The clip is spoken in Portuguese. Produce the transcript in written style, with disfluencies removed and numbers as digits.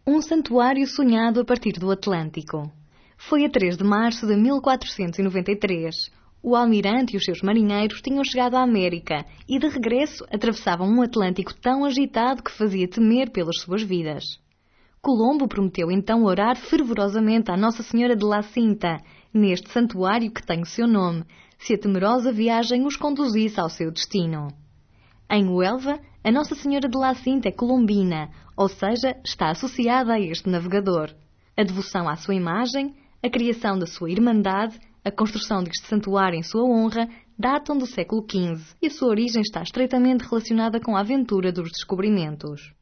Um santuário sonhado a partir do Atlântico. Foi a 3 de março de 1493. O almirante e os seus marinheiros tinham chegado à América e, de regresso, atravessavam um Atlântico tão agitado que fazia temer pelas suas vidas. Colombo prometeu então orar fervorosamente à Nossa Senhora de La Cinta, neste santuário que tem o seu nome, se a temerosa viagem os conduzisse ao seu destino. Em Huelva, a Nossa Senhora de La Cinta é colombina, ou seja, está associada a este navegador. A devoção à sua imagem, a criação da sua irmandade, a construção deste santuário em sua honra, datam do século XV e a sua origem está estreitamente relacionada com a aventura dos descobrimentos.